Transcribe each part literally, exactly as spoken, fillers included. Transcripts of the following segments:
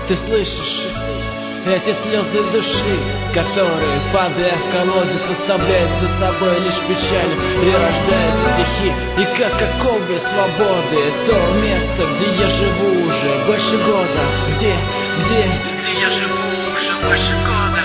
Ты слышишь эти слезы души, которые, падая в колодец, оставляют за собой лишь печаль, прирождают стихи. И как оковы свободы, то место, где я живу уже больше года, где, где, где я живу уже больше года.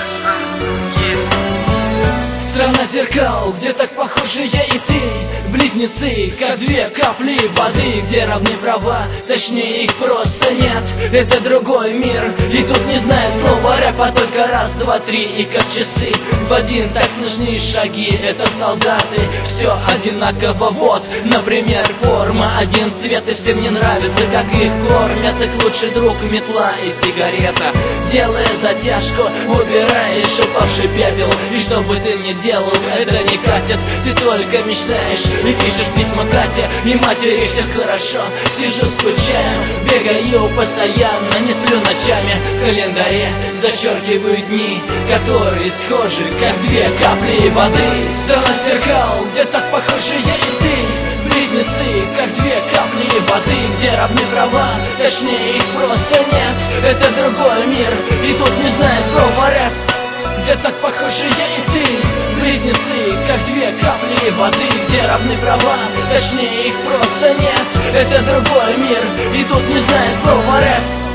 Страна зеркал, где так похожи я и ты, близнецы, как две капли воды, где равны права, точнее их просто нет. Это другой мир, и тут не знает слова рэп, а только раз, два, три, и как часы в один, так слышны шаги, это солдаты. Все одинаково, вот, например, форма, один цвет, и всем не нравится, как их кормят. Их лучший друг метла и сигарета, делая затяжку, убираешь упавший пепел, и что бы ты ни делал, это не катит. Ты только мечтаешь и пишешь письма Кате и матери, все хорошо. Сижу, скучаю, бегаю постоянно, не сплю ночами. В календаре зачеркиваю дни, которые схожи, как две капли воды. Страна зеркал, где так похожи я и ты, близнецы, как две капли воды, где равны права, точнее их просто нет. Это другой мир, и тут не знает слова рэп, где так похожи я и ты, близнецы, как две капли воды, где равны права, точнее их просто нет. Это другой мир, и тут не знает слова рэп.